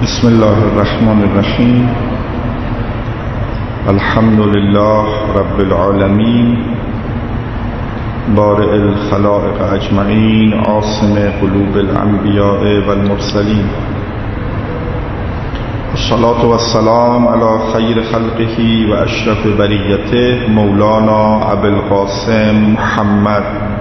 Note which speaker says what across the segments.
Speaker 1: بسم الله الرحمن الرحیم. الحمد لله رب العالمین، بارئ الخلائق اجمعین، عاصم قلوب الانبیاء والمرسلین. الصلاة والسلام علی خیر خلقه و اشرف بریته مولانا ابو القاسم محمد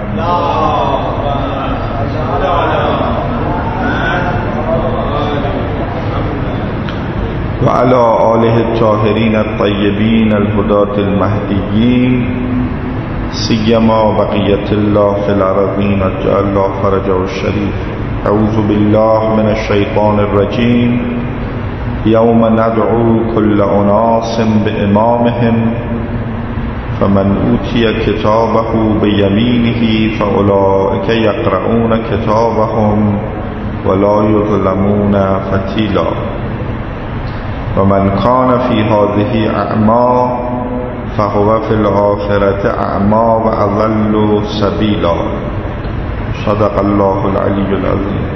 Speaker 1: و علی آله الطاهرین الطیبین الهداة المهدیین، سیما بقیة الله فی الارضین اجعل الله فرجه الشریف. اعوذ بالله من الشیطان الرجیم. یوم ندعو كل اناس بامامهم فمن اوتی کتابه بیمینه فاولئک یقرؤون کتابهم ولا یظلمون فتیلا. ومن كان في هذه اعمى فهو في الآخرة اعمى واضل سبيلا. صدق الله العلی العظیم.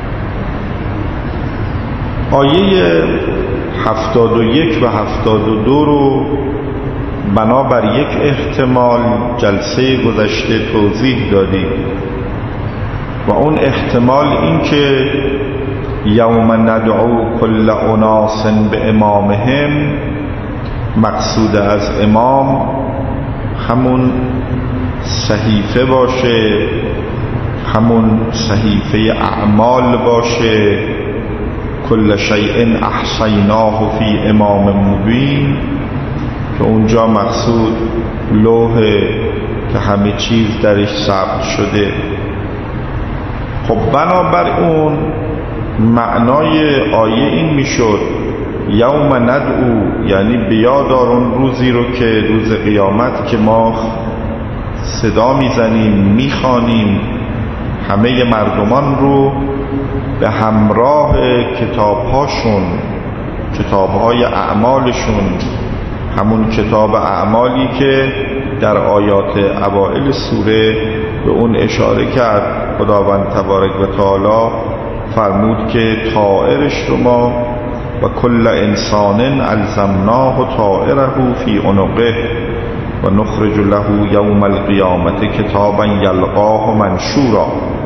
Speaker 1: آیه 71 و 72 رو بنابر یک احتمال جلسه گذشته توضیح دادیم و اون احتمال این که یوم ندعو کل اناس بامامهم، مقصود از امام همون صحیفه باشه، همون صحیفه اعمال باشه. کل شیء احصیناه فی امام مبین، که اونجا مقصود لوحه که همه چیز درش ثبت شده. خب بنابر اون معنای آیه این میشد یوم ندعو، یعنی بیادار اون روزی رو که روز قیامت که ما صدا میزنیم میخوانیم همه مردمان رو به همراه کتابهاشون، کتابهای اعمالشون، همون کتاب اعمالی که در آیات اوائل سوره به اون اشاره کرد. خداوند تبارک و تعالی فرمود که طائرش رو ما و کل انسان الزمناه طائره فی عنقه و نخرج له یوم القیامت کتابا یلقاه منشورا.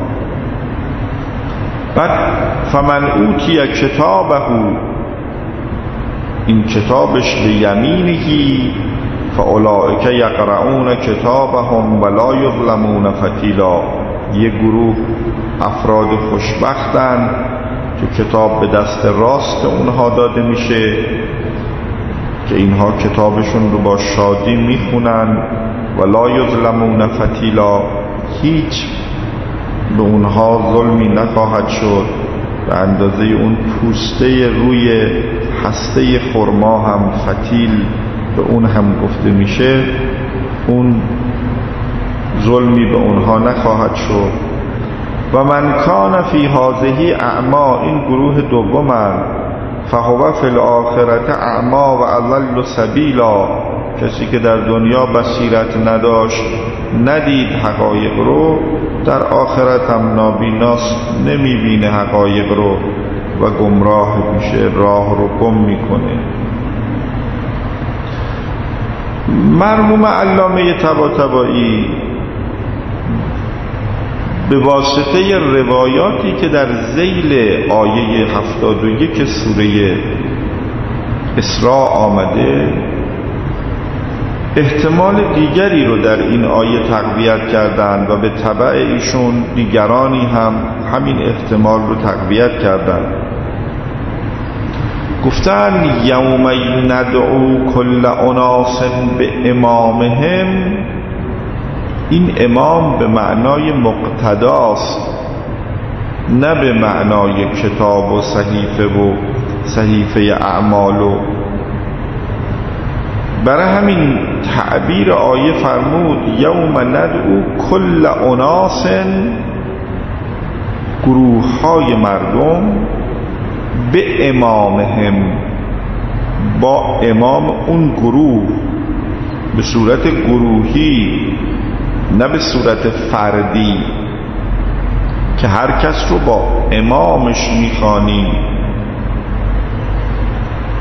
Speaker 1: بعد فمن اوتی کتابه، این کتابش به یمینه، فاولئک یقرؤون کتابهم ولا یظلمون فتیلا. یک گروه افراد خوشبختن که کتاب به دست راست اونها داده میشه، که اینها کتابشون رو با شادی میخونن. ولا یظلمون فتیلا، هیچ به اونها ظلمی نخواهد شد. به اندازه اون پوسته روی هسته خرما هم فتیل به اون هم گفته میشه، اون ظلمی به اونها نخواهد شد. و من کان فی هذه اعما، این گروه دومن، فهو فی الاخرة اعما و اضل سبیلا. کسی که در دنیا بصیرت نداشت، ندید حقایق رو، در آخرت هم نابیناست، نمیبینه حقایق رو و گمراه میشه، راه رو گم میکنه. مرحوم علامه طباطبایی به واسطه روایاتی که در ذیل آیه 71 سوره اسراء آمده، احتمال دیگری رو در این آیه تقویت کردند و به تبع ایشون دیگرانی هم همین احتمال رو تقویت کردند. گفتن یوم ندعو کل اناس بامامهم، این امام به معنای مقتداست، نه به معنای کتاب و صحیفه اعمال. برای همین تعبیر آیه فرمود یوم ندعو کل اناس، گروه های مردم، به امامهم، با امام اون گروه، به صورت گروهی نه به صورت فردی، که هر کس رو با امامش میخوانیم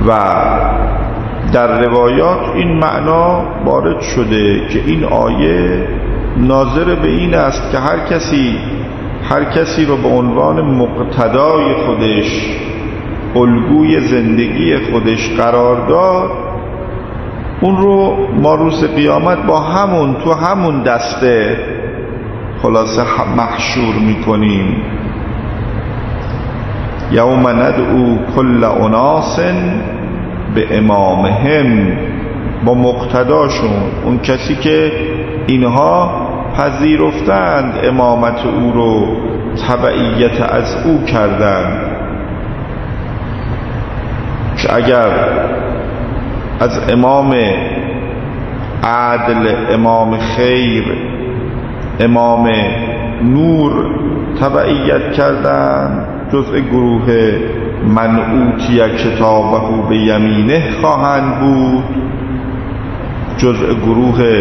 Speaker 1: و در روایات این معنا وارد شده که این آیه ناظر به این است که هر کسی رو به عنوان مقتدای خودش، الگوی زندگی خودش قرار داد، اون رو ما روز قیامت با تو همون دسته خلاصه محشور میکنیم. یوم ندعو کل اناس به امامهم، با مقتداشون، اون کسی که اینها پذیرفتند امامت او رو، تبعیت از او کردند، که اگر از امام عدل، امام خیر، امام نور تبعیت کردند، جزء گروه من اوتی کتابه به یمینه خواهند بود، جزء گروه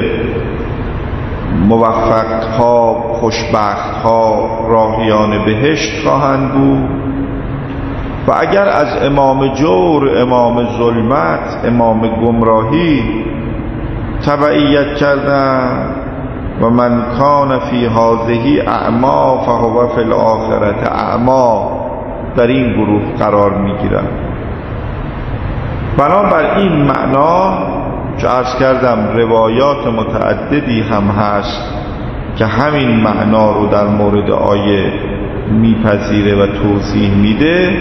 Speaker 1: موفق ها، خوشبخت ها، راهیان بهشت خواهند بود. و اگر از امام جور، امام ظلمت، امام گمراهی تبعیت کردن، و من کان فی هذه اعما فهو فی الاخرة اعما، در این گروه قرار میگیرن. بنابر این معنا که عرض کردم روایات متعددی هم هست که همین معنا رو در مورد آیه میپذیره و توضیح میده.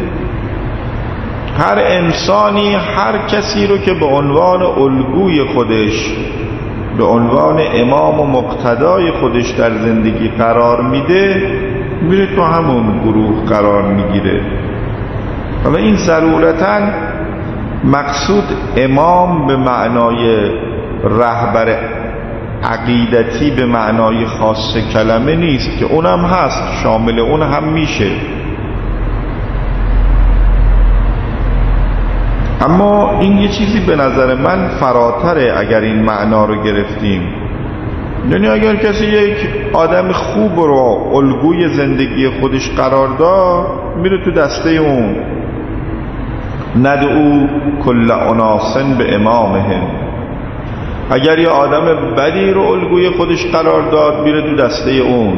Speaker 1: هر انسانی هر کسی رو که به عنوان الگوی خودش، به عنوان امام و مقتدای خودش در زندگی قرار میده، میره تو همون گروه قرار میگیره. حالا این ضرورتاً مقصود امام به معنای رهبر عقیدتی به معنای خاص کلمه نیست، که اونم هست، شامل اون هم میشه. اما این یه چیزی به نظر من فراتره اگر این معنا رو گرفتیم. یعنی اگر کسی یک آدم خوب رو الگوی زندگی خودش قرار داد، میره تو دسته اون. ندعو کل اناس به امامهم. اگر یه آدم بدی رو الگوی خودش قرار داد، میره تو دسته اون.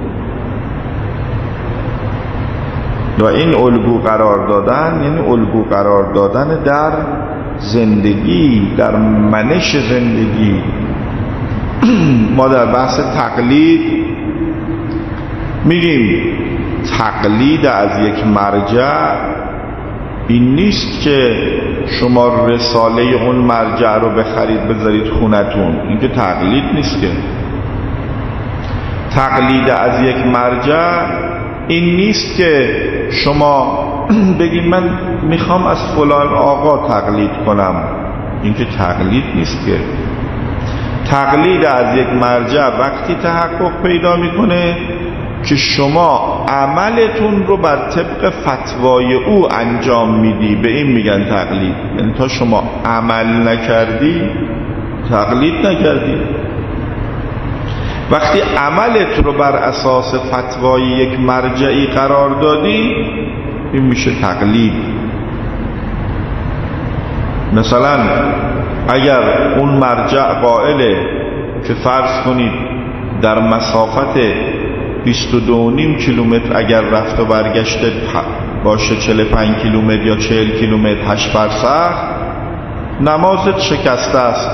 Speaker 1: و این الگو قرار دادن یعنی الگو قرار دادن در زندگی، در منش زندگی. ما در بحث تقلید میگیم تقلید از یک مرجع این نیست که شما رساله اون مرجع رو بخرید بذارید خونتون. این که تقلید نیست. که تقلید از یک مرجع این نیست که شما بگید من میخوام از فلان آقا تقلید کنم. این که تقلید نیست. که تقلید از یک مرجع وقتی تحقق پیدا میکنه که شما عملتون رو بر طبق فتوای او انجام میدی، به این میگن تقلید. یعنی تا شما عمل نکردی تقلید نکردی. وقتی عملت رو بر اساس فتوای یک مرجعی قرار دادی، این میشه تقلید. مثلا اگر اون مرجع قائله که فرض کنید در مسافت 22.5 کیلومتر اگر رفت و برگشت باشه 45 کیلومتر یا 40 کیلومتر 8 فرسخ، نمازت شکسته است.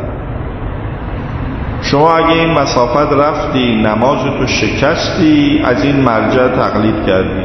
Speaker 1: شما اگه این مسافت رفتی نمازتو شکستی، از این مرجع تقلید کردی.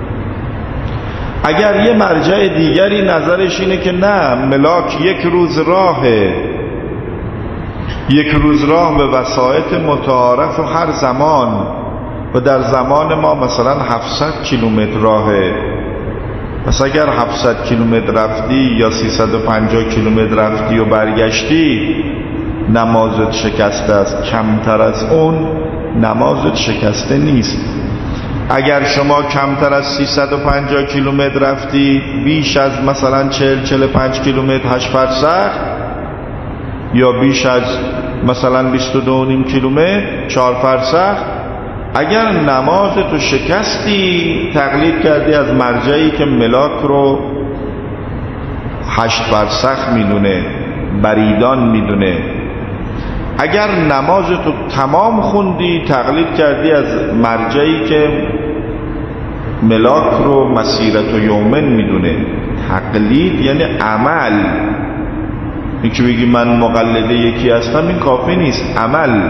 Speaker 1: اگر یه مرجع دیگری نظرش اینه که نه، ملاک یک روز راهه، یک روز راه به وسایط متعارف و هر زمان، و در زمان ما مثلا 700 کیلومتر راهه، پس اگر 700 کیلومتر رفتی یا 350 کیلومتر رفتی و برگشتی، نمازت شکسته است. کمتر از اون نمازت شکسته نیست. اگر شما کمتر از 350 کیلومتر رفتی، بیش از مثلا 40-45 کیلومتر 8 فرسخ، یا بیش از مثلا 22.5 کیلومتر 4 فرسخ، اگر نمازتو شکستی، تقلید کردی از مرجعی که ملاک رو 8 فرسخ میدونه، بریدان میدونه. اگر نمازتو تمام خوندی تقلید کردی از مرجعی که ملاک رو مسیرت و یومن میدونه. تقلید یعنی عمل. این که بگی من مقلد یکی هستم این کافی نیست، عمل.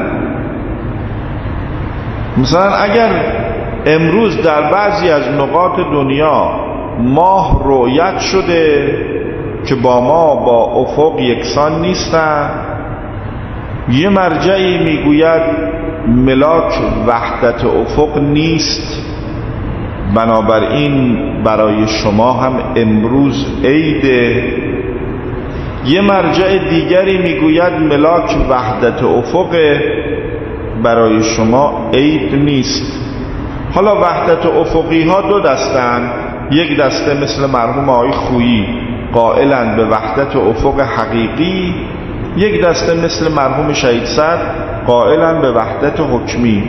Speaker 1: مثلا اگر امروز در بعضی از نقاط دنیا ماه رؤیت شده که با ما با افق یکسان نیستن، یه مرجعی میگوید ملاک وحدت افق نیست، بنابراین برای شما هم امروز عیده. یه مرجع دیگری میگوید ملاک وحدت افق، برای شما عید نیست. حالا وحدت افقی ها دو دستن، یک دسته مثل مرحوم آقای خویی قائلند به وحدت افق حقیقی، یک دسته مثل مرحوم شهید صدر قائلند به وحدت حکمی.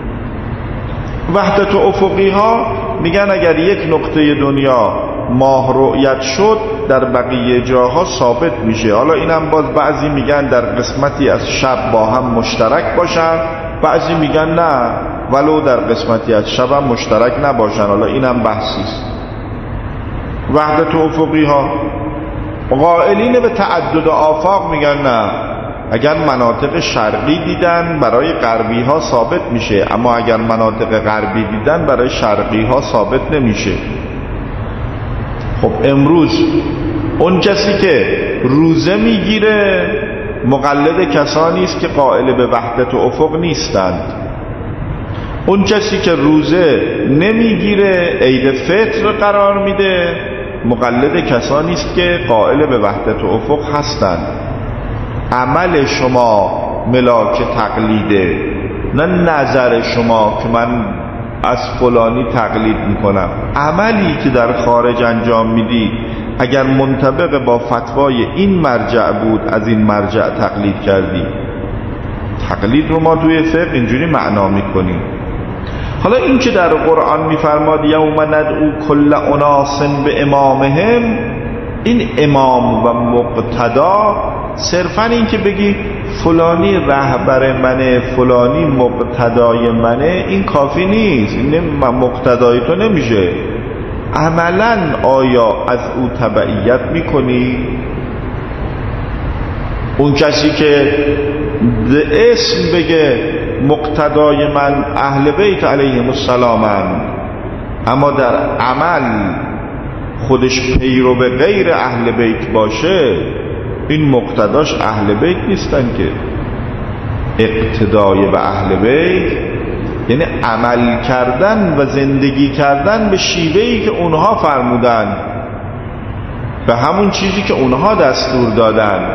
Speaker 1: وحدت افقی ها میگن اگر یک نقطه دنیا ماه رؤیت شد در بقیه جاها ثابت میشه. حالا اینم باز بعضی میگن در قسمتی از شب با هم مشترک باشن، بعضی میگن نه ولو در قسمتی از شب هم مشترک نباشن. حالا اینم بحثی است. وحدت افقی ها قائلین به تعدد آفاق میگن نه، اگر مناطق شرقی دیدن برای غربی ها ثابت میشه، اما اگر مناطق غربی دیدن برای شرقی ها ثابت نمیشه. خب امروز اون کسی که روزه میگیره مقلد کسانی است که قائل به وحدت افق نیستند. اون کسی که روزه نمیگیره عید فطر قرار میده مقلد کسانی است که قائل به وحدت افق هستند. عمل شما ملاک تقلیده، نه نظر شما که من از فلانی تقلید میکنم. عملی که در خارج انجام میدی اگر منطبق با فتوای این مرجع بود از این مرجع تقلید کردی. تقلید رو ما توی فقه اینجوری معنا میکنیم. حالا این که در قرآن میفرماد یوم ندعو کل اناس به امامهم، این امام و مقتدا صرفا این که بگی فلانی رهبر منه فلانی مقتدای منه این کافی نیست. این مقتدای تو نمیشه. عملا آیا از او تبعیت میکنی؟ اون کسی که به اسم بگه مقتدای من اهل بیت علیهم السلامن اما در عمل خودش پیرو به غیر اهل بیت باشه، این مقتداش اهل بیت نیستن که. اقتدای به اهل بیت یعنی عمل کردن و زندگی کردن به شیوهی که اونها فرمودن، به همون چیزی که اونها دستور دادن.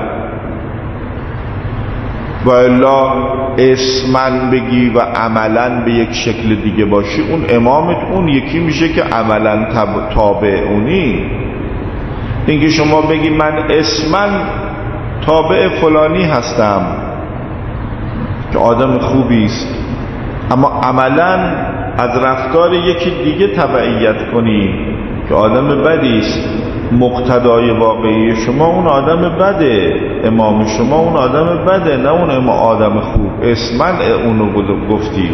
Speaker 1: و الا اسمن بگی و عملا به یک شکل دیگه باشی، اون امامت اون یکی میشه که عملا تابع اونی. اینکه شما بگی من اسمن تابع فلانی هستم که آدم خوبی است، اما عملا از رفتار یکی دیگه تبعیت کنی که آدم بدی است، مقتدای واقعی شما اون آدم بده، امام شما اون آدم بده، نه اون امام آدم خوب. اسمن اونو گفتی.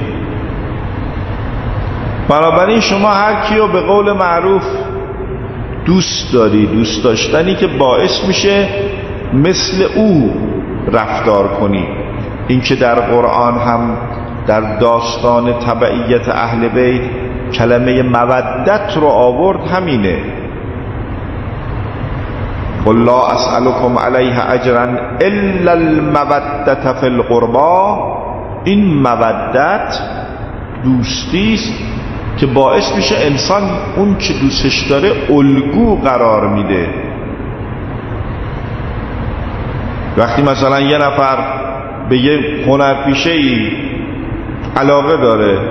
Speaker 1: بنابراین شما هر کیو به قول معروف دوست داری، دوست داشتنی که باعث میشه مثل او رفتار کنی. این که در قرآن هم در داستان تبعیت اهل بیت کلمه مودت رو آورد همینه. قل لا اسألكم علیه اجرا الا المودة فی القربى. این مودت دوستی است که باعث میشه انسان اون که دوستش داره الگو قرار میده. وقتی مثلا یه نفر به یه هنرپیشه‌ای علاقه داره،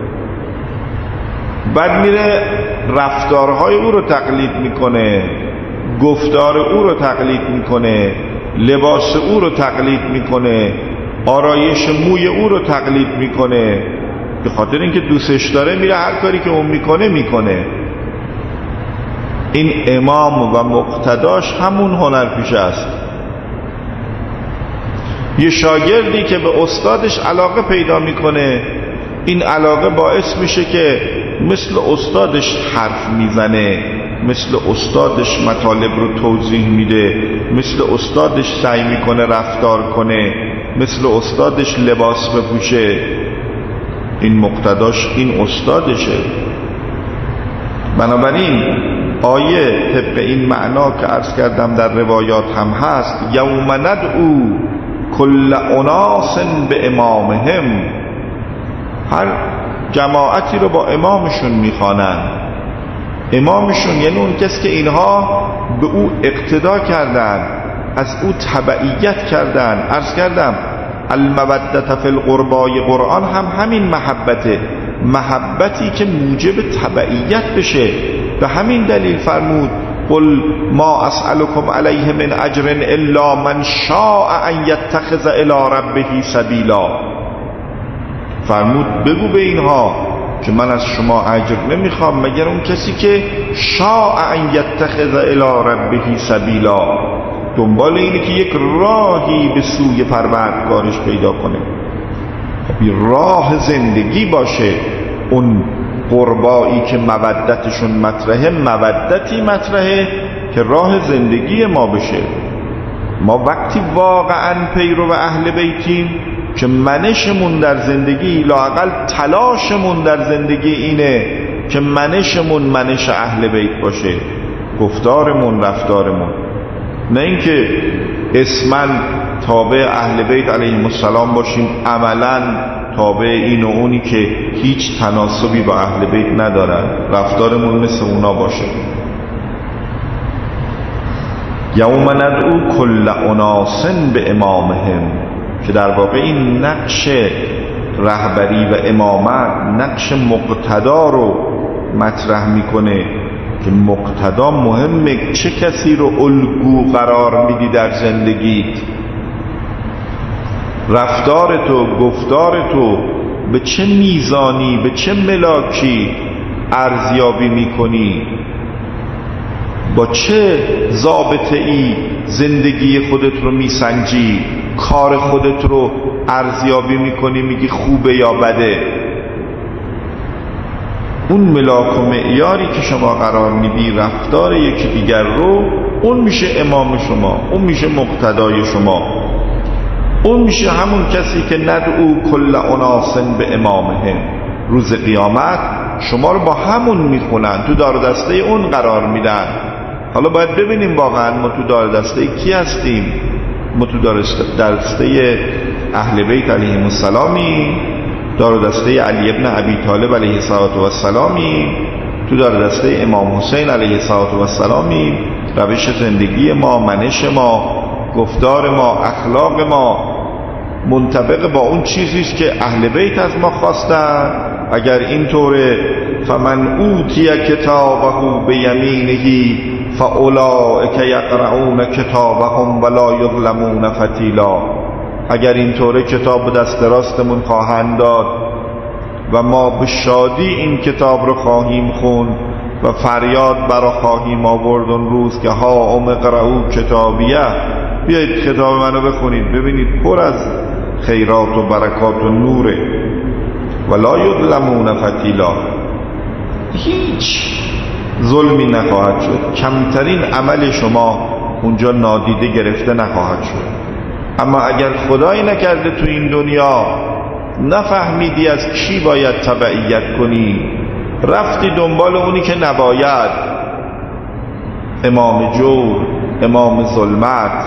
Speaker 1: بعد میره رفتارهای او رو تقلید میکنه، گفتار او رو تقلید میکنه، لباس او رو تقلید میکنه، آرایش موی او رو تقلید میکنه، به خاطر اینکه دوستش داره میره هر کاری که اون میکنه. این امام و مقتداش همون هنرپیشه است. یه شاگردی که به استادش علاقه پیدا میکنه، این علاقه باعث میشه که مثل استادش حرف میزنه، مثل استادش مطالب رو توضیح میده، مثل استادش سعی میکنه رفتار کنه، مثل استادش لباس بپوشه. این مقتداش این استادشه. بنابراین آیه طبق این معنا که عرض کردم در روایات هم هست، یوم ندعو کل اناس به امامهم، هر جماعتی رو با امامشون میخوانن. امامشون یعنی اون کسی که اینها به او اقتدا کردن، از او تبعیت کردن. عرض کردم المودة فی القربای قرآن هم همین محبته، محبتی که موجب تبعیت بشه. به همین دلیل فرمود قل ما اسألكم علیه من اجر الا من شاء ان یتخذ الی ربه سبیلا. فرمود بگو به اینها که من از شما اجر نمیخوام مگر اون کسی که شاء ان یتخذ الی ربه سبیلا، دنبال اینه که یک راهی به سوی پروردگارش پیدا کنه، راه زندگی باشه. اون قربایی که مودتشون مطرحه، مودتی مطرحه که راه زندگی ما بشه. ما وقتی واقعا پیرو اهل بیتیم که منشمون در زندگی، لااقل تلاشمون در زندگی اینه که منشمون منش اهل بیت باشه، گفتارمون، رفتارمون، نه اینکه اسمن تابع اهل بیت علیهم السلام باشیم، عملا تابع این و اونی که هیچ تناسبی با اهل بیت ندارن، رفتارمون مثل اونا باشه. یوم ندعو کل اناس به امامهم، که در واقع این نقش رهبری و امامت نقش مقتدا رو مطرح میکنه که مقتدا مهمه. چه کسی رو الگو قرار میدی در زندگیت؟ رفتارتو، گفتارتو به چه میزانی، به چه ملاکی ارزیابی میکنی؟ با چه ضابطه ای زندگی خودت رو میسنجی؟ کار خودت رو ارزیابی میکنی، میگی خوبه یا بده؟ اون ملاک و معیاری که شما قرار میدی رفتار یکی دیگر رو، اون میشه امام شما، اون میشه مقتدای شما، اون میشه همون کسی که ندعو کل اناس به امامهم. روز قیامت شما رو با همون میخونن، تو دار دسته اون قرار میدن. حالا باید ببینیم واقعا ما تو دار دسته کی هستیم. ما تو دار دسته اهل بیت علیهم السلامی، دار دسته علی ابن ابی طالب علیه السلامی، تو دار دسته امام حسین علیه السلامی. روش زندگی ما، منش ما، گفتار ما، اخلاق ما منطبق با اون چیزیست که اهل بیت از ما خواستن. اگر اینطوره فمن اوتی کتابه بیمینه فاولئک یقرؤون کتابهم ولا یظلمون فتیلا. اگر اینطوره کتاب دست راستمون خواهند داد و ما به شادی این کتاب رو خواهیم خوند و فریاد برا خواهیم آورد اون روز که ها اقرؤوا کتابیه، بیایید کتاب منو بخونید، ببینید پر از خیرات و برکات و نوره. ولا یظلمون فتیلا، هیچ ظلمی نخواهد شد، کمترین عمل شما اونجا نادیده گرفته نخواهد شد. اما اگر خدایی نکرده تو این دنیا نفهمیدی از کی باید تبعیت کنی، رفتی دنبال اونی که نباید، امام جور، امام ظلمت،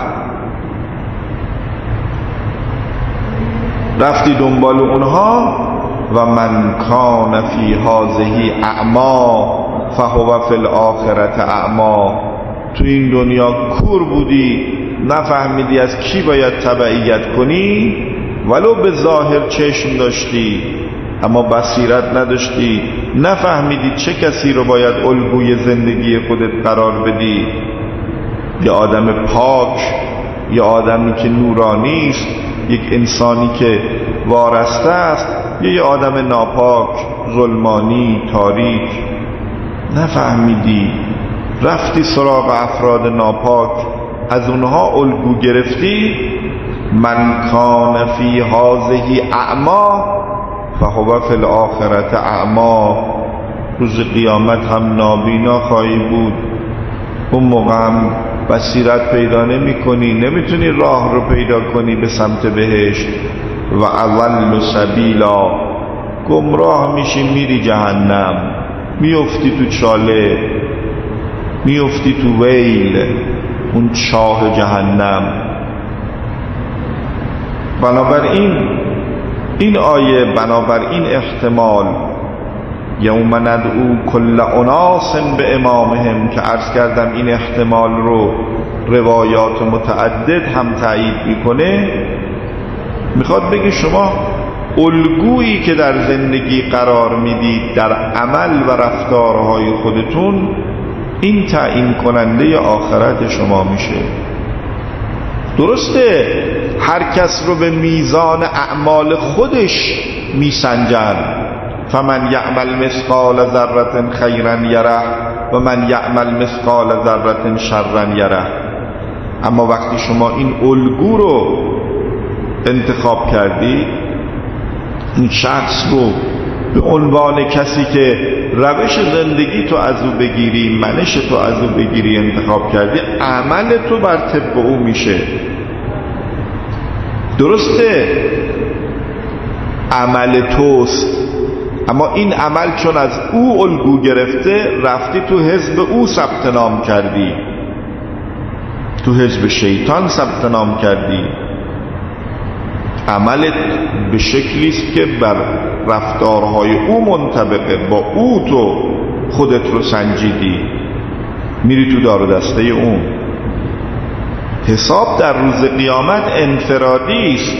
Speaker 1: رفتی دنبال اونها. و من کان فی هذه اعما فهو فی الاخرة اعما، تو این دنیا کور بودی، نفهمیدی از کی باید تبعیت کنی، ولو به ظاهر چشم داشتی اما بصیرت نداشتی، نفهمیدی چه کسی رو باید الگوی زندگی خودت قرار بدی. یه آدم پاک، یه آدمی که نورانی است، یک انسانی که وارسته است، یه آدم ناپاک، ظلمانی، تاریک. نفهمیدی رفتی سراغ افراد ناپاک، از اونها الگو گرفتی. من کان فی هذه اعما فهو فی الاخرة اعما، روز قیامت هم نابینا خواهی بود. اون موقع هم بصیرت پیدا نمی کنی، نمیتونی راه رو پیدا کنی به سمت بهشت. و اضل سبیلا، گمراه میشی، میری جهنم، میفتی تو چاله، میفتی تو ویل، اون چاه جهنم. بنابراین این آیه، بنابراین احتمال یوم ندعو کل اناس به امامهم که عرض کردم، این احتمال رو روایات متعدد هم تایید میکنه. میخواد بگه شما الگویی که در زندگی قرار میدید در عمل و رفتارهای خودتون، این تعیین کننده آخرت شما میشه. درسته هر کس رو به میزان اعمال خودش میسنجن، فمن یعمل مثقال ذره خیرا یره و من یعمل مثقال ذره شرا یره. اما وقتی شما این الگو رو انتخاب کردی، این شخص رو به عنوان کسی که روش زندگی تو از او بگیری، منش تو از او بگیری انتخاب کردی، عمل تو بر طبق او میشه. درسته عمل توست، اما این عمل چون از او الگو گرفته، رفتی تو حزب او ثبت نام کردی، تو حزب شیطان ثبت نام کردی. عملت به شکلی است که بر رفتارهای او منطبقه، با او تو خودت رو سنجیدی، میری تو دار و دسته اون. حساب در روز قیامت انفرادی است،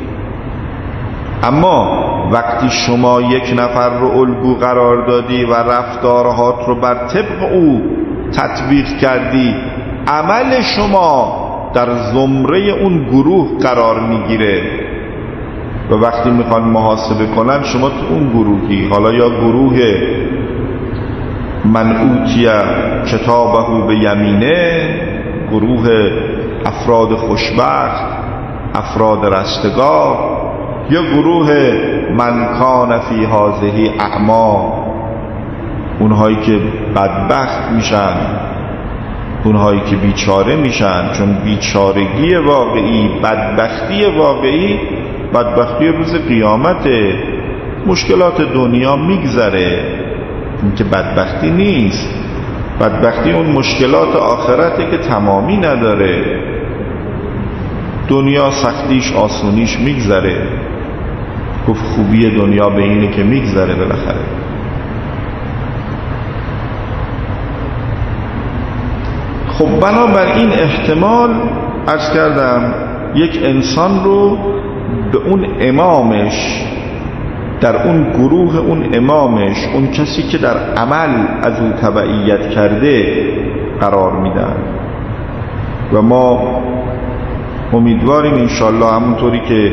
Speaker 1: اما وقتی شما یک نفر رو الگو قرار دادی و رفتارهات رو بر طبق او تطبیق کردی، عمل شما در زمره اون گروه قرار میگیره و وقتی میخوان محاسبه کنن شما تو اون گروهی. حالا یا گروه من اوتی کتابه به یمینه، گروه افراد خوشبخت، افراد رستگار، یا گروه من کان فی هذه اعما، اونهایی که بدبخت میشن، اونهایی که بیچاره میشن. چون بیچارگی واقعی، بدبختی واقعی، بدبختی روز قیامت. مشکلات دنیا میگذره، این که بدبختی نیست. بدبختی اون مشکلات آخرته که تمامی نداره. دنیا سختیش آسونیش میگذره. گفت خوبی دنیا به اینه که میگذره بالاخره. خب بنابراین احتمال عرض کردم یک انسان رو به اون امامش، در اون گروه اون امامش، اون کسی که در عمل از او تبعیت کرده قرار میدن. و ما امیدواریم انشالله همونطوری که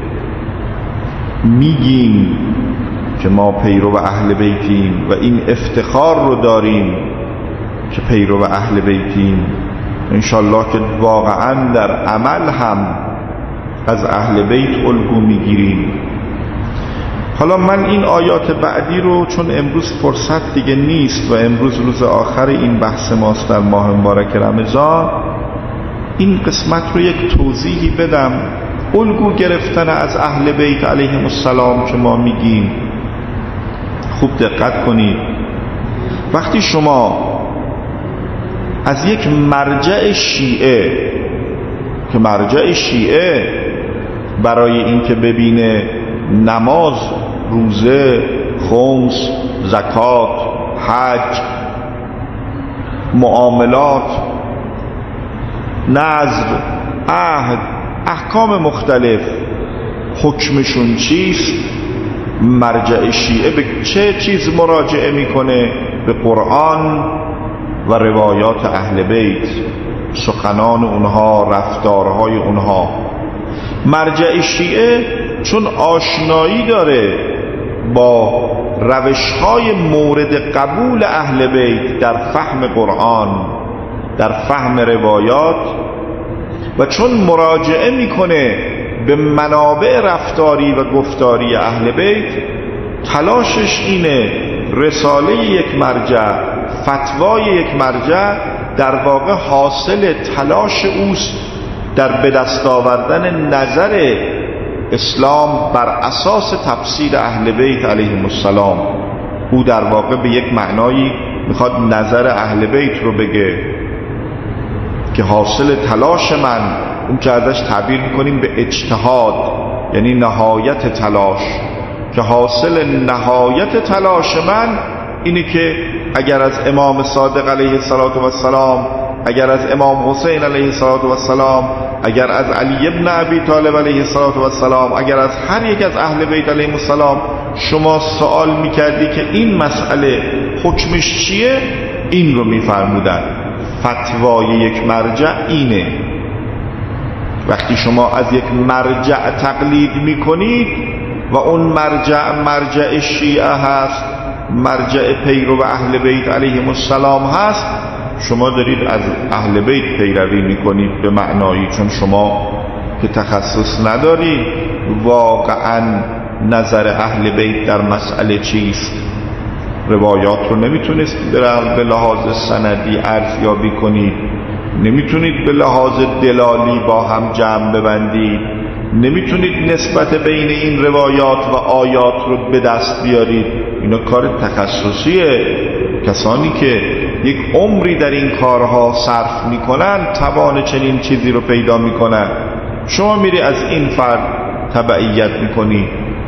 Speaker 1: میگیم که ما پیرو اهل بیتیم و این افتخار رو داریم که پیرو اهل بیتیم، انشالله که واقعا در عمل هم از اهل بیت الگو میگیریم. حالا من این آیات بعدی رو، چون امروز فرصت دیگه نیست و امروز روز آخر این بحث ماست در ماه مبارک رمضان، این قسمت رو یک توضیحی بدم. الگو گرفتن از اهل بیت علیهم السلام که ما میگیم، خوب دقت کنید. وقتی شما از یک مرجع شیعه، که مرجع شیعه برای این که ببینه نماز، روزه، خمس، زکات، حج، معاملات، نذر، عهد، احکام مختلف حکمشون چیست، مرجع شیعه به چه چیز مراجعه میکنه؟ به قرآن و روایات اهل بیت، سخنان اونها، رفتارهای اونها. مرجع شیعه چون آشنایی داره با روش‌های مورد قبول اهل بیت در فهم قرآن، در فهم روایات، و چون مراجعه میکنه به منابع رفتاری و گفتاری اهل بیت، تلاشش اینه رساله یک مرجع، فتوای یک مرجع در واقع حاصل تلاش اوست در به دست آوردن نظر اسلام بر اساس تفسیر اهل بیت علیهم السلام. او در واقع به یک معنایی میخواد نظر اهل بیت رو بگه که حاصل تلاش من، اون که ازش تعبیر میکنیم به اجتهاد، یعنی نهایت تلاش، که حاصل نهایت تلاش من اینه که اگر از امام صادق علیه السلام، اگر از امام حسین علیه السلام، اگر از علی ابن ابی طالب علیه السلام، اگر از هر یک از اهل بیت علیهم السلام شما سوال میکردی که این مسئله حکمش چیه، این رو میفرمودن. فتوای یک مرجع اینه. وقتی شما از یک مرجع تقلید میکنید و اون مرجع شیعه هست، مرجع پیرو اهل بیت علیهم السلام هست، شما دارید از اهل بیت پیروی میکنید به معنایی، چون شما که تخصص ندارید واقعا نظر اهل بیت در مسئله چیست، روایات رو نمیتونید به لحاظ سندی ارزیابی کنید، نمیتونید به لحاظ دلالی با هم جمع ببندید، نمیتونید نسبت بین این روایات و آیات رو به دست بیارید. اینا کار تخصصیه. کسانی که یک عمری در این کارها صرف میکنن توان چنین چیزی رو پیدا میکنن. شما میری از این فرد تبعیت میکنی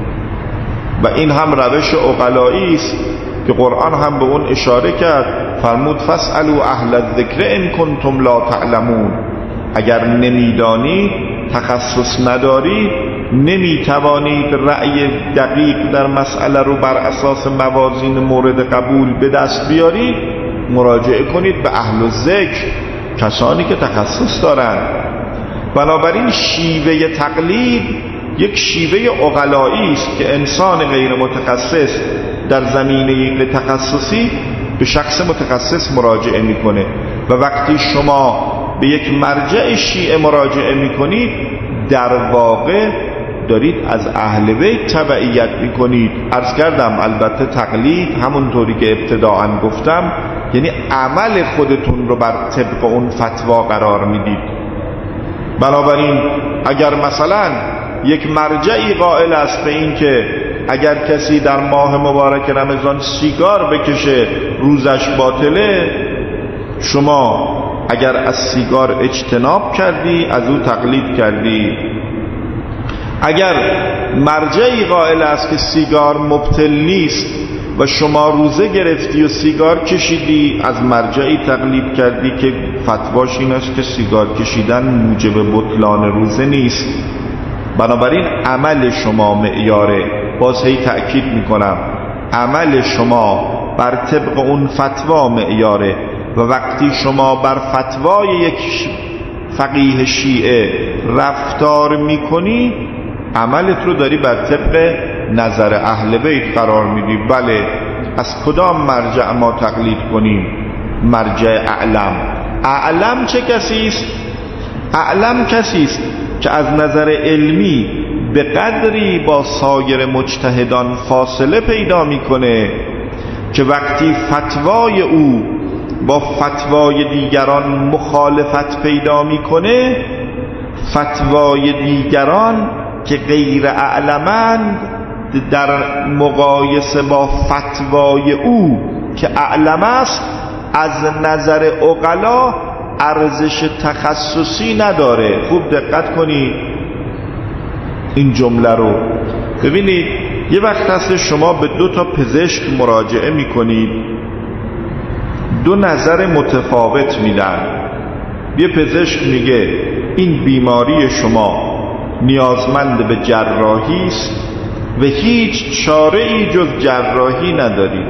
Speaker 1: و این هم روش عقلایی است که قرآن هم به اون اشاره کرد، فرمود فاسألوا اهل الذکر ان کنتم لا تعلمون. اگر نمیدانی، تخصص نداری، نمیتوانید رأی دقیق در مسئله رو بر اساس موازین مورد قبول به دست بیارید، مراجعه کنید به اهل الذکر، کسانی که تخصص دارند. بنابراین شیوه تقلید یک شیوه عقلایی است که انسان غیر متخصص در زمینه تخصصی به شخص متخصص مراجعه میکنه و وقتی شما به یک مرجع شیعه مراجعه میکنید در واقع دارید از اهل بیت تبعیت میکنید. عرض کردم البته تقلید همونطوری که ابتداعا گفتم یعنی عمل خودتون رو بر طبق اون فتوا قرار میدید. بنابراین اگر مثلا یک مرجعی قائل است به این که اگر کسی در ماه مبارک رمضان سیگار بکشه روزش باطله، شما اگر از سیگار اجتناب کردی از او تقلید کردی. اگر مرجعی قائل است که سیگار مبطل نیست و شما روزه گرفتی و سیگار کشیدی، از مرجعی تقلید کردی که فتواش این است که سیگار کشیدن موجب بطلان روزه نیست. بنابراین عمل شما معیاره. باز هی تأکید میکنم عمل شما بر طبق اون فتوا معیاره و وقتی شما بر فتوای یک فقیه شیعه رفتار میکنی عملت رو داری بر طبق نظر اهل بیت قرار میدی. بله، از کدام مرجع ما تقلید کنیم؟ مرجع اعلم. اعلم چه کسی است؟ اعلم کسی است که از نظر علمی به قدری با سایر مجتهدان فاصله پیدا میکنه که وقتی فتوای او با فتوای دیگران مخالفت پیدا میکنه، فتوای دیگران که غیر اعلمند در مقایسه با فتوای او که اعلم است از نظر عقلا ارزش تخصصی نداره. خوب دقت کنید این جمله رو. ببینید یه وقت هست شما به دو تا پزشک مراجعه میکنید، دو نظر متفاوت میدن. یه پزشک میگه این بیماری شما نیازمند به جراحی است و هیچ چاره ای جز جراحی ندارید.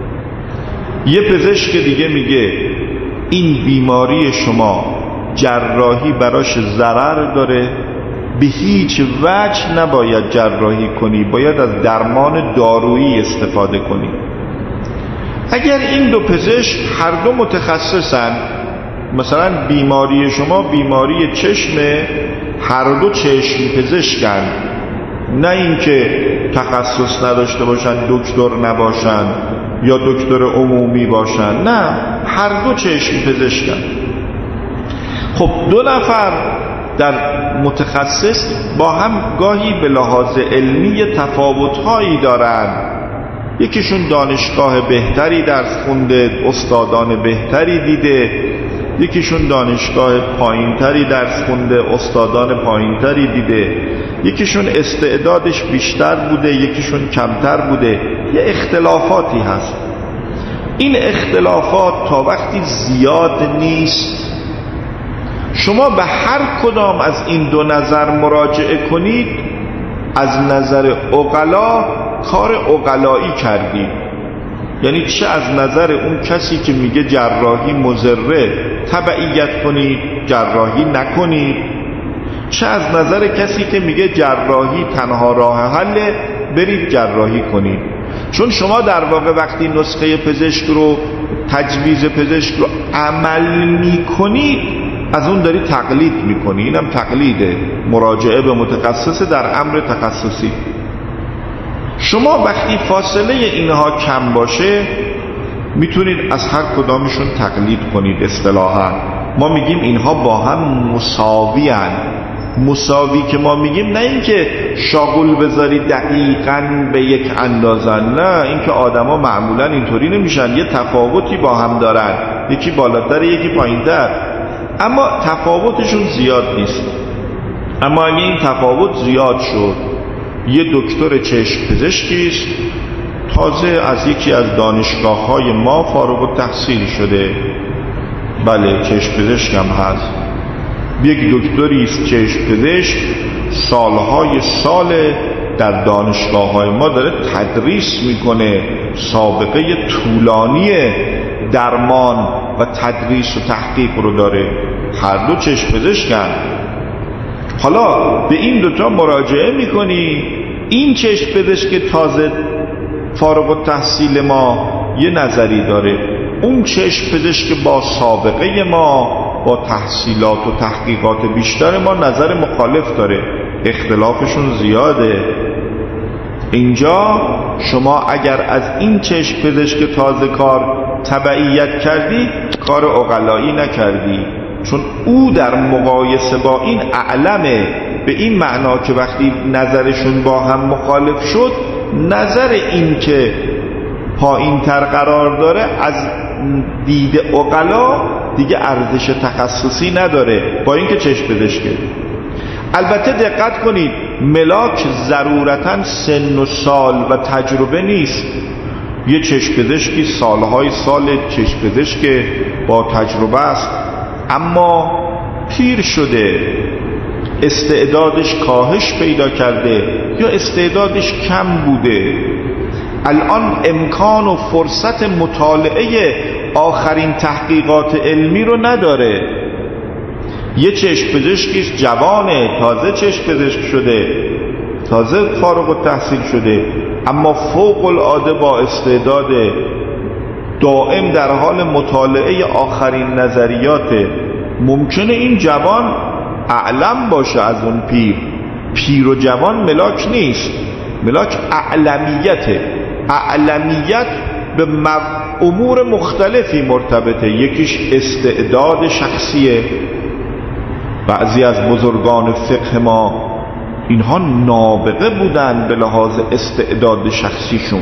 Speaker 1: یه پزشک دیگه میگه این بیماری شما جراحی براش ضرر داره به هیچ وجه نباید جراحی کنی، باید از درمان دارویی استفاده کنی. اگر این دو پزشک هر دو متخصصن، مثلا بیماری شما بیماری چشمه، هر دو چشم پزشکن، نه اینکه تخصص نداشته باشن، دکتر نباشن یا دکتر عمومی باشن، نه، هر دو چشم پزشکن. خب دو نفر در متخصص با هم گاهی به لحاظ علمی تفاوت‌هایی دارن. یکیشون دانشگاه بهتری درس خونده، استادان بهتری دیده، یکیشون دانشگاه پایینتری درس خونده، استادان پایینتری دیده، یکیشون استعدادش بیشتر بوده، یکیشون کمتر بوده. یه اختلافاتی هست. این اختلافات تا وقتی زیاد نیست، شما به هر کدام از این دو نظر مراجعه کنید، از نظر عقلا کار عقلایی کردید. یعنی چه از نظر اون کسی که میگه جراحی مضره تبعیت کنید، جراحی نکنید، چه از نظر کسی که میگه جراحی تنها راه حل، برید جراحی کنید. چون شما در واقع وقتی نسخه پزشک رو، تجویز پزشک رو عمل میکنید، از اون داری تقلید میکنی. اینم تقلیده، مراجعه به متخصص در امر تخصصی. شما وقتی فاصله اینها کم باشه میتونید از هر کدامشون تقلید کنید. اصطلاحاً ما میگیم اینها با هم مساوی هن. مساوی که ما میگیم نه اینکه شاغل بذاری دقیقاً به یک اندازن، نه، اینکه آدما معمولاً اینطوری نمیشن، یه تفاوتی با هم دارن، یکی بالاتر یکی پایینتر، اما تفاوتشون زیاد نیست. اما اگه این تفاوت زیاد شد، یه دکتر چشم پزشکیست، تازه از یکی از دانشگاه‌های ما فارغ التحصیل شده، بله چشم پزشک هم هست، یک دکتریست چشم پزشک، سالهای سال در دانشگاه‌های ما داره تدریس میکنه، سابقه طولانی درمان و تدریس و تحقیق رو داره، هر دو چشم پزشکن. حالا به این دوتا مراجعه میکنی، این چشم پزشک تازه فارغ التحصیل ما یه نظری داره، اون چشم پزشک با سابقه ما، با تحصیلات و تحقیقات بیشتر ما نظر مخالف داره، اختلافشون زیاده. اینجا شما اگر از این چشم پزشک تازه کار تبعیت کردی، کار عقلایی نکردی، چون او در مقایسه با این اعلمه، به این معنا که وقتی نظرشون با هم مخالف شد، نظر این که پایین تر قرار داره از دید عقلا دیگه ارزش تخصصی نداره، با اینکه چشم پزشکه. البته دقت کنید، ملاک ضرورتاً سن و سال و تجربه نیست. یه چشم پزشکی سالهای سال چشم پزشک با تجربه است، اما پیر شده، استعدادش کاهش پیدا کرده یا استعدادش کم بوده، الان امکان و فرصت مطالعه آخرین تحقیقات علمی رو نداره. یه چشم پزشکیست، جوانه، تازه چشم پزشک شده، تازه فارغ التحصیل شده، اما فوق العاده با استعداد، دائم در حال مطالعه آخرین نظریات. ممکنه این جوان اعلم باشه از اون پیر. پیر و جوان ملاک نیست، ملاک اعلمیته. اعلمیت به امور مختلفی مرتبطه، یکیش استعداد شخصیه. بعضی از بزرگان فقه ما اینها نابغه بودن به لحاظ استعداد شخصیشون.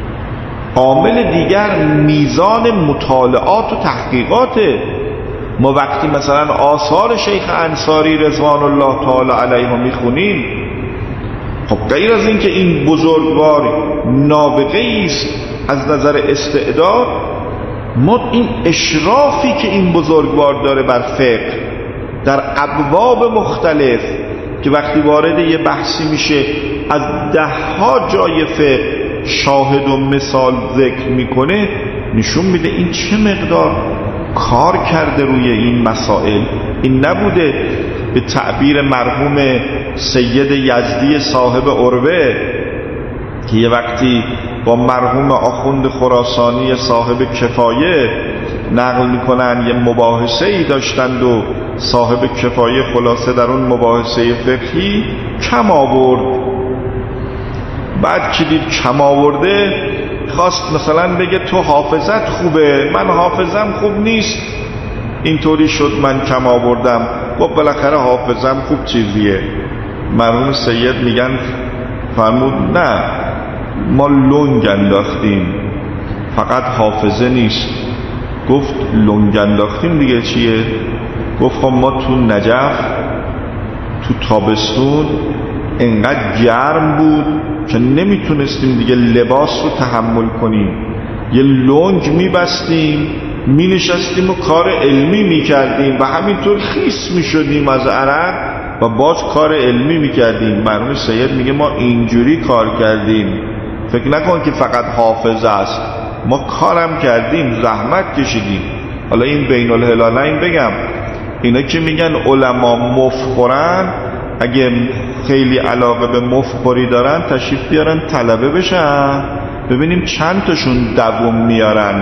Speaker 1: عامل دیگر میزان مطالعات و تحقیقاته. ما وقتی مثلا آثار شیخ انصاری رضوان الله تعالی علیه میخونیم، خب غیر از این که این بزرگوار نابغه است از نظر استعداد، ما این اشرافی که این بزرگوار داره بر فقه در ابواب مختلف، که وقتی وارد یه بحثی میشه از 10 جای فقه شاهد و مثال ذکر میکنه، نشون میده این چه مقدار کار کرده روی این مسائل. این نبوده به تعبیر مرحوم سید یزدی صاحب عروه که یه وقتی با مرحوم آخوند خراسانی صاحب کفایه نقل میکنن یه مباحثه ای داشتند و صاحب کفایه خلاصه در اون مباحثه فقهی کم آورد. بعد که دید کم آورده خواست مثلا بگه تو حافظت خوبه، من حافظم خوب نیست، اینطوری شد من کم آوردم. گفت بالاخره حافظم خوب چیزیه. مرحوم سید میگن فرمود نه، ما لنگ انداختیم، فقط حافظه نیست. گفت لنگ انداختیم دیگه چیه؟ گفت خب ما تو نجف تو تابستون انقدر گرم بود که نمیتونستیم دیگه لباس رو تحمل کنیم، یه لنگ میبستیم مینشستیم و کار علمی میکردیم و همینطور خیس میشدیم از عرق و باز کار علمی میکردیم. مرحوم سید میگه ما اینجوری کار کردیم، فکر نکن که فقط حافظ است، ما کارم کردیم، زحمت کشیدیم. حالا این بین الهلالین بگم، اینا که میگن علما مفخورن، اگه خیلی علاقه به مفخوری دارن تشریف بیارن طلبه بشن ببینیم چند تاشون دوم میارن.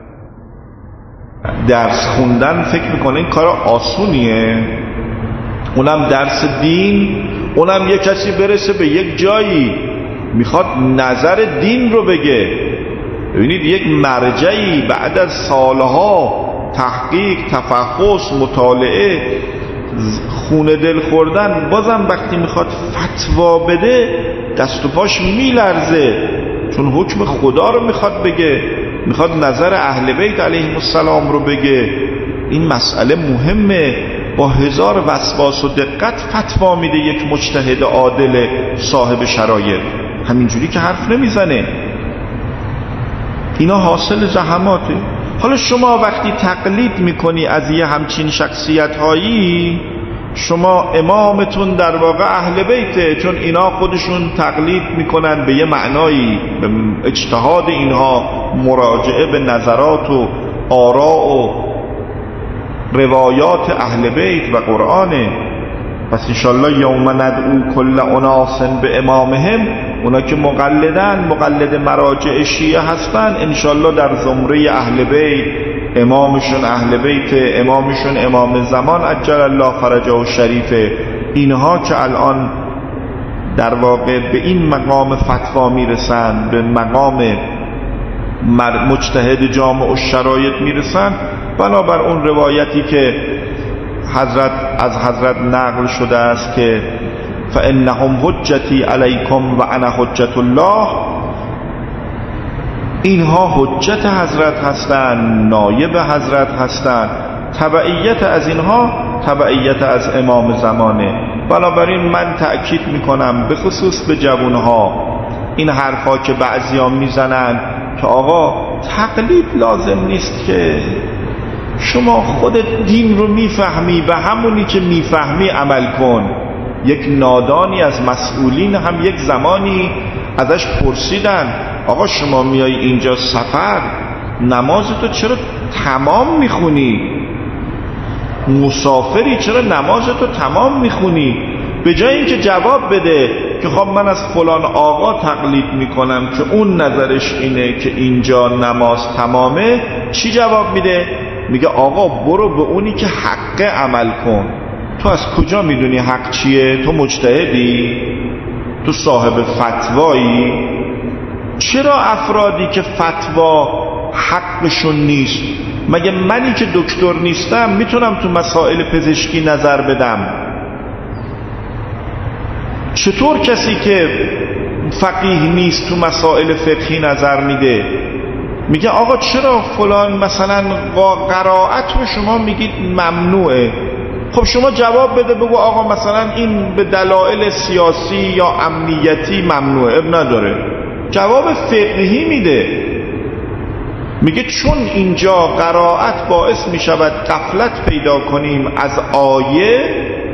Speaker 1: درس خوندن فکر میکنه این کار آسونیه، اونم درس دین، اونم یک کسی برسه به یک جایی میخواد نظر دین رو بگه. ببینید یک مرجعی بعد از سالها تحقیق، تفحص، مطالعه، خونه دل خوردن، بازم وقتی میخواد فتوا بده دست و پاش میلرزه، چون حکم خدا رو میخواد بگه، میخواد نظر اهل بیت علیهم السلام رو بگه. این مسئله مهمه، با هزار وسواس و دقت فتوا میده یک مجتهد عادل صاحب شرایط، همینجوری که حرف نمیزنه. اینا حاصل زحماته. حالا شما وقتی تقلید میکنی از یه همچین شخصیت هایی، شما امامتون در واقع اهل بیته، چون اینا خودشون تقلید میکنن به یه معنایی، به اجتهاد اینها مراجعه به نظرات و آراء و روایات اهل بیت و قرآنه. پس انشالله یوم ندعو کل اناس به امامهم، اونا که مقلدن، مقلد مراجع شیعه هستن، انشالله در زمره اهل بیت، امامشون اهل بیت، امامشون امام زمان عجل الله فرجه و شریفه. اینها که الان در واقع به این مقام فتوا میرسن، به مقام مجتهد جامع و شرایط میرسن، بنابر اون روایتی که از حضرت نقل شده است که فانهم حجتی علیکم و انا حجت الله، اینها حجت حضرت هستند، نایب حضرت هستند، تبعیت از اینها تبعیت از امام زمانه. بنابراین من تأکید میکنم به خصوص به جوانها، این حرفا که بعضیا میزنن که آقا تقلید لازم نیست، که شما خودت دین رو میفهمی و همونی که میفهمی عمل کن. یک نادانی از مسئولین هم یک زمانی ازش پرسیدن آقا شما میای اینجا سفر، نمازتو چرا تمام میخونی؟ مسافری چرا نمازتو تمام میخونی؟ به جای اینکه جواب بده که خب من از فلان آقا تقلید میکنم که اون نظرش اینه که اینجا نماز تمامه، چی جواب میده؟ میگه آقا برو به اونی که حق عمل کن. تو از کجا میدونی حق چیه؟ تو مجتهدی؟ تو صاحب فتوایی؟ چرا افرادی که فتوا حقشون نیست، مگه منی که دکتر نیستم میتونم تو مسائل پزشکی نظر بدم؟ چطور کسی که فقیه نیست تو مسائل فقهی نظر میده؟ میگه آقا چرا فلان مثلا قرائت رو شما میگید ممنوعه؟ خب شما جواب بده، بگو آقا مثلا این به دلایل سیاسی یا امنیتی ممنوعه، اب نداره. جواب فقهی میده، میگه چون اینجا قرائت باعث میشود غفلت پیدا کنیم از آیه،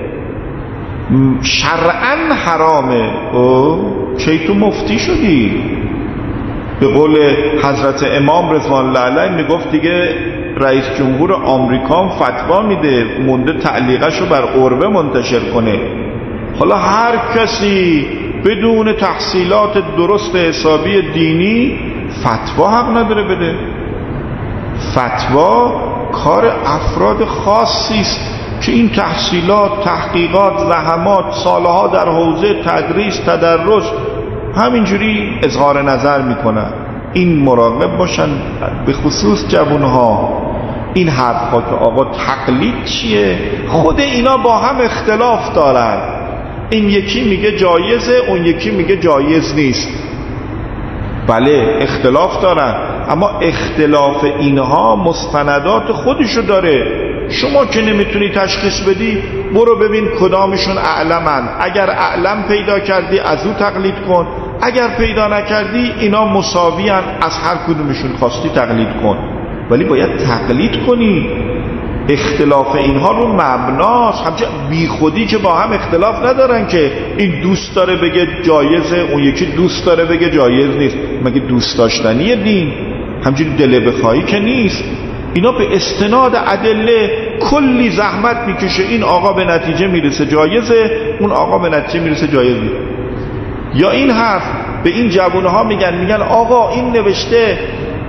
Speaker 1: شرعاً حرامه. چه تو مفتی شدی؟ به قول حضرت امام رضوان الله علیه میگفت دیگه رئیس جمهور آمریکا فتوا میده، مونده تعلیقشو بر عروه منتشر کنه. حالا هر کسی بدون تحصیلات درست حسابی دینی فتوا حق نداره بده. فتوا کار افراد خاصی است که این تحصیلات، تحقیقات، زحمات، سالها در حوزه تدریس، تدرس همینجوری اظهار نظر میکنن. این مراقب باشن، به خصوص جوانها. این حرفا که آقا تقلید چیه؟ خود اینا با هم اختلاف دارن. این یکی میگه جایزه، اون یکی میگه جایز نیست. بله اختلاف دارن، اما اختلاف اینها مستندات خودشو داره. شما که نمیتونی تشخیص بدی برو ببین کدامشون اعلمن. اگر اعلم پیدا کردی از او تقلید کن، اگر پیدا نکردی اینا مساویان، از هر کدومشون خواستی تقلید کن. ولی باید تقلید کنی. اختلاف اینها رو مبناست. همچنین بی خودی که با هم اختلاف ندارن که این دوست داره بگه جایزه، اون یکی دوست داره بگه جایز نیست. مگه دوست داشتنی دین؟ همچنین دل بخواهی که نیست. اینا به استناد ادله کلی زحمت میکشه. این آقا به نتیجه میرسه جایزه، اون آقا به نتیجه میرسه جایز نیست. یا این حرف به این جوانها میگن آقا این نوشته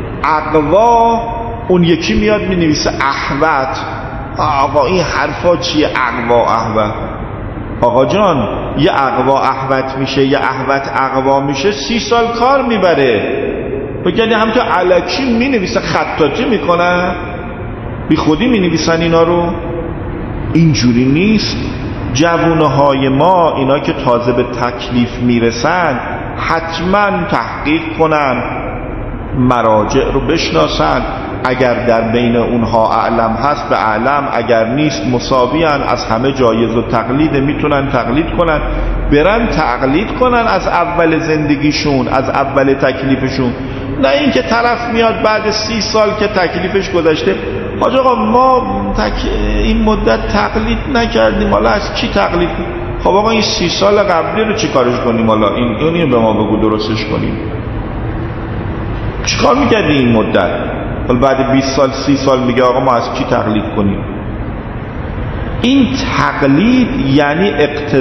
Speaker 1: اقوا، اون یکی میاد مینویسه احوت. آقا این حرفا چیه؟ اقوا احوت. آقا جان یه اقوا احوت میشه، یه احوت اقوا میشه، 30 سال کار میبره. بگنی هم که علکی مینویسه، خطاطی میکنن، بی خودی مینویسن اینا رو. اینجوری نیست. جوانهای ما، اینا که تازه به تکلیف میرسن، حتما تحقیق کنن، مراجع رو بشناسن. اگر در بین اونها اعلم هست به اعلم، اگر نیست مساویان، از همه جایز و تقلید، میتونن تقلید کنن. برن تقلید کنن از اول زندگیشون، از اول تکلیفشون. نه این که طرف میاد بعد 30 سال که تکلیفش گذشته، حاج آقا ما این مدت تقلید نکردیم، حالا از کی تقلید؟ خب آقا این 30 سال قبلی رو چی کارش کنیم؟ حالا اینو به ما بگو درستش کنیم. چی کار میکردی این مدت؟ حالا بعد 20 سال 30 سال میگه آقا ما از کی تقلید کنیم؟ این تقلید یعنی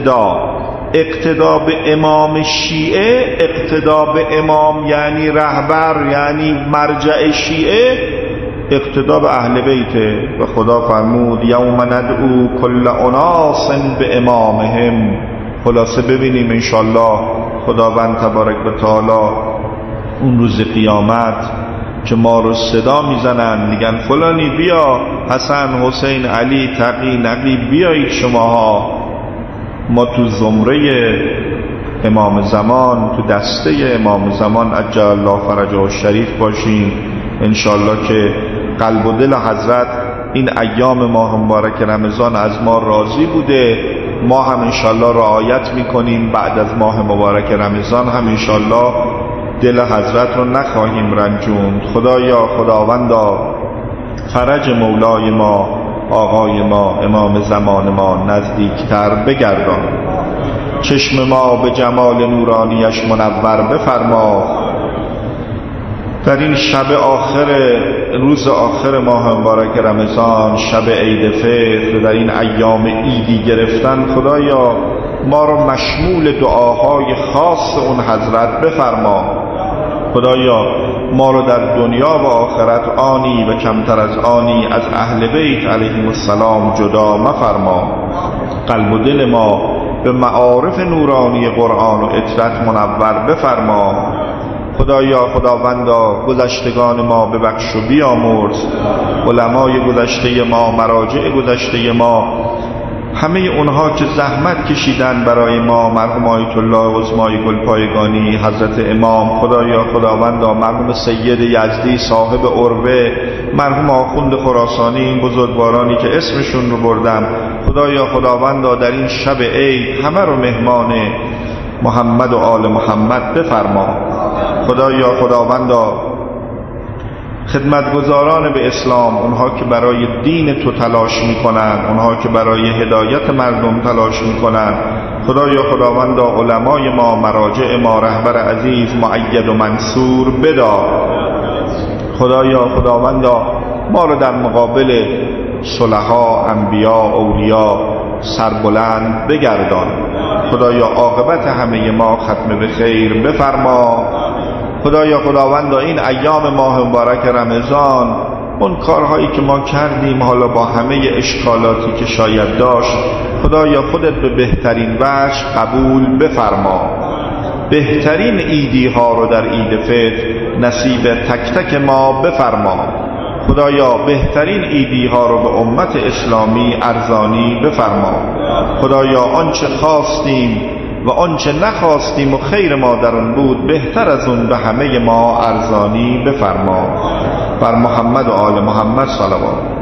Speaker 1: اقتدا به امام شیعه. اقتدا به امام یعنی رهبر، یعنی مرجع شیعه. اقتدا به اهل بیته. و خدا فرمود یوم ندعو کل اناس به امامهم. خلاصه ببینیم انشالله خداوند تبارک و تعالی اون روز قیامت که ما رو صدا میزنن، میگن فلانی بیا، حسن، حسین، علی، تقی، نقی، بیایید شماها. ما تو زمره امام زمان، تو دسته امام زمان عجل الله فرجه الشریف باشیم انشالله که قلب و دل حضرت این ایام ماه مبارک رمضان از ما راضی بوده. ما هم انشالله رعایت میکنیم. بعد از ماه مبارک رمضان هم انشالله دل حضرت رو نخواهیم رنجوند. خدایا، خداوندا، فرج مولای ما، آقای ما، امام زمان ما نزدیکتر بگردان. چشم ما به جمال نورانیش منور بفرما. در این شب آخر، روز آخر ماه مبارک رمضان، شب عید فطر، در این ایام عیدی گرفتن، خدایا ما رو مشمول دعاهای خاص اون حضرت بفرما. خدایا ما رو در دنیا و آخرت آنی و کمتر از آنی از اهل بیت علیهم السلام جدا مفرما. قلب و دل ما به معارف نورانی قرآن و اطرت منور بفرما. خدایا، خداوندا، گذشتگان ما ببخش و بیامرز. علمای گذشته ما، مراجع گذشته ما، همه اونها که زحمت کشیدن برای ما، مرحوم آیت الله عظمای گلپایگانی، حضرت امام، خدایا خداوندا، مرحوم سید یزدی صاحب عروه، مرحوم آخوند خراسانی، این بزرگوارانی که اسمشون رو بردم، خدایا خداوندا در این شب عید همه رو مهمان محمد و آل محمد بفرما. خدایا خداوندا خدمتگزاران به اسلام، اونها که برای دین تو تلاش میکنن، اونها که برای هدایت مردم تلاش میکنن، خدایا خداوندا علمای ما، مراجع ما، رهبر عزیز مؤید و منصور بدار. خدایا خداوندا ما رو در مقابل صلحا، انبیا، اولیا سربلند بگردان. خدایا عاقبت همه ما ختم به خیر بفرما. خدایا خداوندا این ایام ماه مبارک رمضان اون کارهایی که ما کردیم حالا با همه اشکالاتی که شاید داشت، خدایا خودت به بهترین وجه قبول بفرما. بهترین عیدی ها رو در عید فطر نصیب تک تک ما بفرما. خدایا بهترین عیدی ها رو به امت اسلامی ارزانی بفرما. خدایا آنچه خواستیم و آنچه نخواستیم و خیر ما در اون بود بهتر از اون به همه ما ارزانی بفرما. بر محمد و آل محمد صلوات.